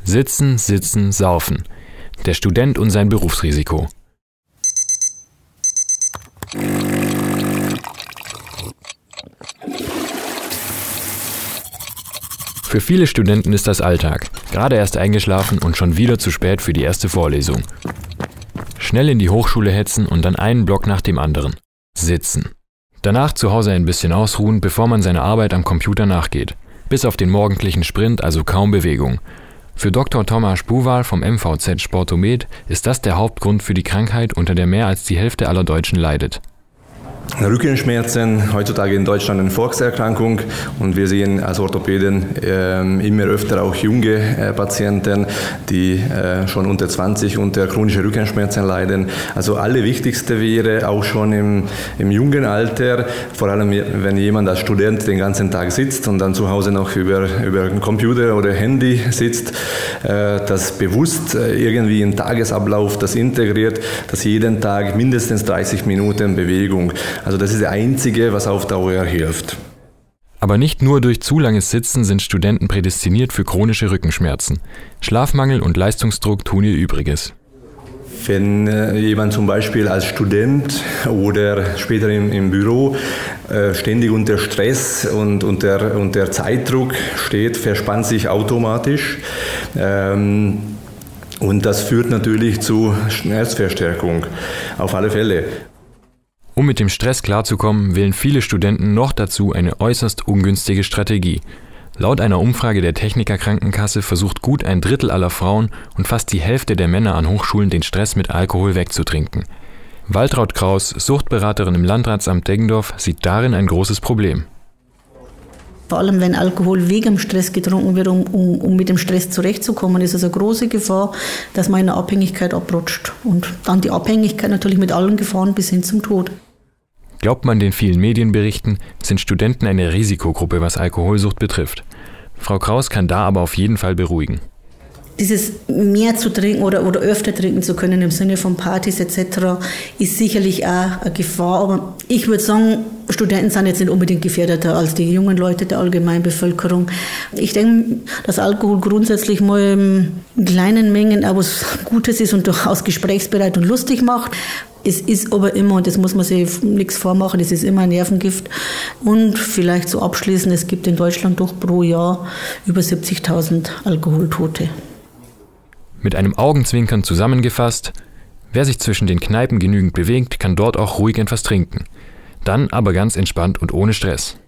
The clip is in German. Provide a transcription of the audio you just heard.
Sitzen, sitzen, saufen. Der Student und sein Berufsrisiko. Für viele Studenten ist das Alltag. Gerade erst eingeschlafen und schon wieder zu spät für die erste Vorlesung. Schnell in die Hochschule hetzen und dann einen Block nach dem anderen. Sitzen. Danach zu Hause ein bisschen ausruhen, bevor man seiner Arbeit am Computer nachgeht. Bis auf den morgendlichen Sprint also kaum Bewegung. Für Dr. Thomas Spuwal vom MVZ Sportomed ist das der Hauptgrund für die Krankheit, unter der mehr als die Hälfte aller Deutschen leidet. Rückenschmerzen, heutzutage in Deutschland eine Volkserkrankung, und wir sehen als Orthopäden immer öfter auch junge Patienten, die schon unter 20 unter chronischen Rückenschmerzen leiden. Also allerwichtigste wäre auch schon im jungen Alter, vor allem wenn jemand als Student den ganzen Tag sitzt und dann zu Hause noch über den Computer oder Handy sitzt, das bewusst irgendwie im Tagesablauf das integriert, dass jeden Tag mindestens 30 Minuten Bewegung. Also das ist das Einzige, was auf Dauer hilft. Aber nicht nur durch zu langes Sitzen sind Studenten prädestiniert für chronische Rückenschmerzen. Schlafmangel und Leistungsdruck tun ihr Übriges. Wenn jemand zum Beispiel als Student oder später im Büro ständig unter Stress und unter Zeitdruck steht, verspannt sich automatisch. Und das führt natürlich zu Schmerzverstärkung, auf alle Fälle. Um mit dem Stress klarzukommen, wählen viele Studenten noch dazu eine äußerst ungünstige Strategie. Laut einer Umfrage der Techniker Krankenkasse versucht gut ein Drittel aller Frauen und fast die Hälfte der Männer an Hochschulen den Stress mit Alkohol wegzutrinken. Waltraud Kraus, Suchtberaterin im Landratsamt Deggendorf, sieht darin ein großes Problem. Vor allem, wenn Alkohol wegen dem Stress getrunken wird, um mit dem Stress zurechtzukommen, ist es eine große Gefahr, dass man in eine Abhängigkeit abrutscht. Und dann die Abhängigkeit natürlich mit allen Gefahren bis hin zum Tod. Glaubt man den vielen Medienberichten, sind Studenten eine Risikogruppe, was Alkoholsucht betrifft. Frau Kraus kann da aber auf jeden Fall beruhigen. Dieses mehr zu trinken oder öfter trinken zu können im Sinne von Partys etc. ist sicherlich auch eine Gefahr. Aber ich würde sagen, Studenten sind jetzt nicht unbedingt gefährdeter als die jungen Leute der Allgemeinbevölkerung. Ich denke, dass Alkohol grundsätzlich mal in kleinen Mengen auch was Gutes ist und durchaus gesprächsbereit und lustig macht. Es ist aber immer, und das muss man sich nichts vormachen, es ist immer ein Nervengift. Und vielleicht so abschließend, es gibt in Deutschland doch pro Jahr über 70.000 Alkoholtote. Mit einem Augenzwinkern zusammengefasst: Wer sich zwischen den Kneipen genügend bewegt, kann dort auch ruhig etwas trinken. Dann aber ganz entspannt und ohne Stress.